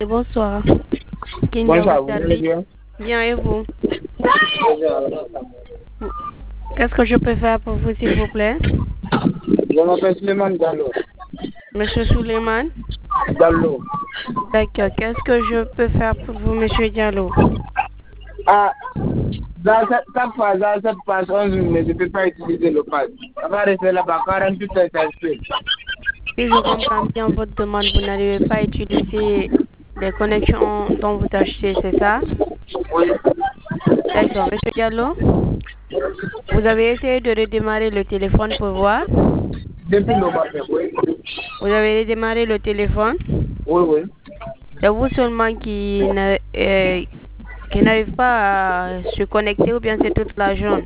Bonsoir. Bonsoir, vous allez bien? Bien, et vous? Qu'est-ce que je peux faire pour vous, s'il vous plaît? Je m'appelle Suleiman Gallo. Monsieur Suleiman? Gallo. D'accord. Qu'est-ce que je peux faire pour vous, monsieur Diallo? Ah, dans cette phase, dans cette phase 11, mais je ne peux pas utiliser le pass. Ça va rester là-bas 48 heures, ça se fait. Si je comprends bien votre demande, vous n'allez pas utiliser les connexions dont vous achetez, c'est ça? Oui. D'accord. Monsieur Diallo, vous avez essayé de redémarrer le téléphone pour voir? Depuis le matin, oui. Vous avez redémarré le téléphone? Oui, oui. C'est vous seulement qui n'arrive pas à se connecter ou bien c'est toute la journée?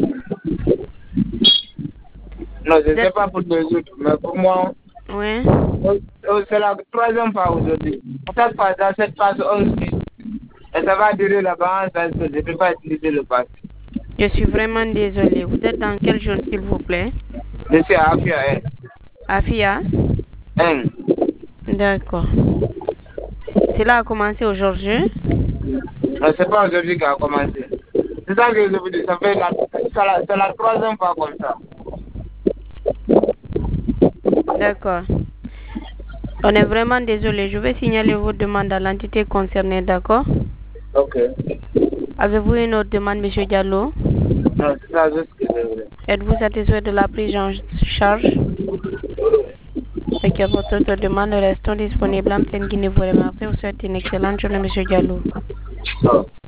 Non, je ne sais pas pour les autres, mais pour moi, Oui. c'est la troisième fois aujourd'hui. Cette phase, dans cette phase 11, et ça va durer là-bas, je ne peux pas utiliser le pass. Je suis vraiment désolée. Vous êtes dans quelle zone, s'il vous plaît? Je suis à Afia 1. Afia? 1. D'accord. Cela a commencé aujourd'hui? Non, c'est pas aujourd'hui qui a commencé. C'est ça que je vous dis, c'est la troisième fois comme ça. D'accord. On est vraiment désolé. Je vais signaler vos demandes à l'entité concernée, d'accord? Ok. Avez-vous une autre demande, monsieur Diallo? Non, c'est ça juste que je voulais. Êtes-vous satisfait de la prise en charge? Ok, votre autre demande reste disponible en pleine Guinée. Vous remercie. Vous souhaitez une excellente journée, monsieur Diallo. Oh.